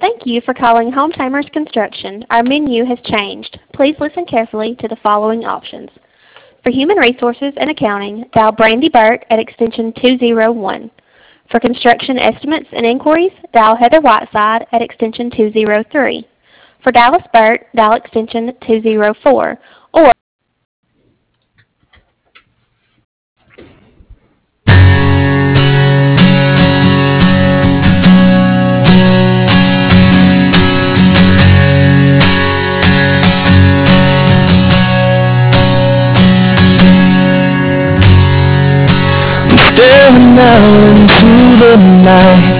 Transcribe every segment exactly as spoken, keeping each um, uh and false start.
Thank you for calling Hometimers Construction. Our menu has changed. Please listen carefully to the following options. For Human Resources and Accounting, dial Brandy Burke at extension two zero one. For construction estimates and inquiries, dial Heather Whiteside at extension two zero three. For Dallas Burke, dial extension two zero four. Or staring out into the night,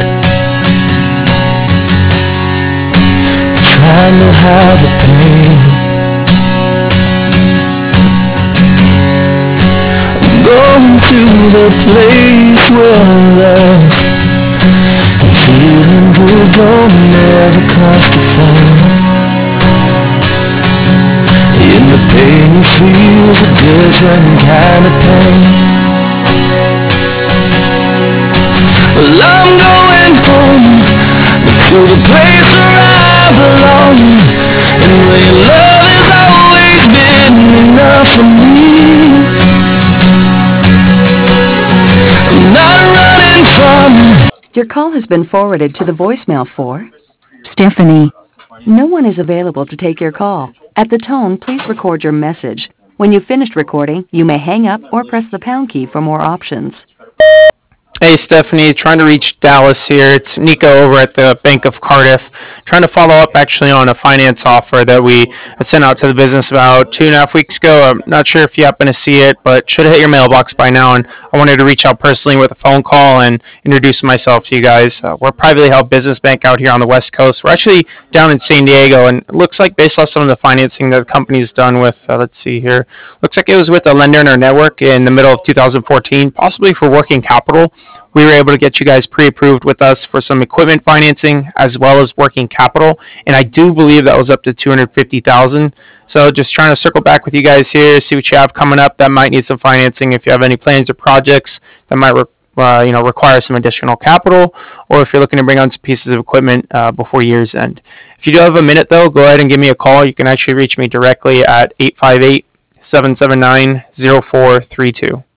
trying to hide the pain. I'm going to the place where love and feeling good don't never cost a thing. In the pain you feel's a different kind of pain. Well, I'm going home to the place where I belong, and where your love has always been enough for me. I'm not running from. Your call has been forwarded to the voicemail for Stephanie. No one is available to take your call. At the tone, please record your message. When you've finished recording, you may hang up or press the pound key for more options. Hey Stephanie, trying to reach Dallas here. It's Nico over at the Bank of Cardiff. Trying to follow up actually on a finance offer that we sent out to the business about two and a half weeks ago. I'm not sure if you happen to see it, but should have hit your mailbox by now. And I wanted to reach out personally with a phone call and introduce myself to you guys. Uh, we're a privately held business bank out here on the West Coast. We're actually down in San Diego, and it looks like based off some of the financing that the company's done with, uh, let's see here, looks like it was with a lender in our network in the middle of two thousand fourteen, possibly for working capital. We were able to get you guys pre-approved with us for some equipment financing as well as working capital, and I do believe that was up to two hundred fifty thousand dollars. So just trying to circle back with you guys here, see what you have coming up that might need some financing. If you have any plans or projects that might re- uh, you know, require some additional capital, or if you're looking to bring on some pieces of equipment uh, before year's end. If you do have a minute though, go ahead and give me a call. You can actually reach me directly at eight five eight, seven seven nine, zero four three two.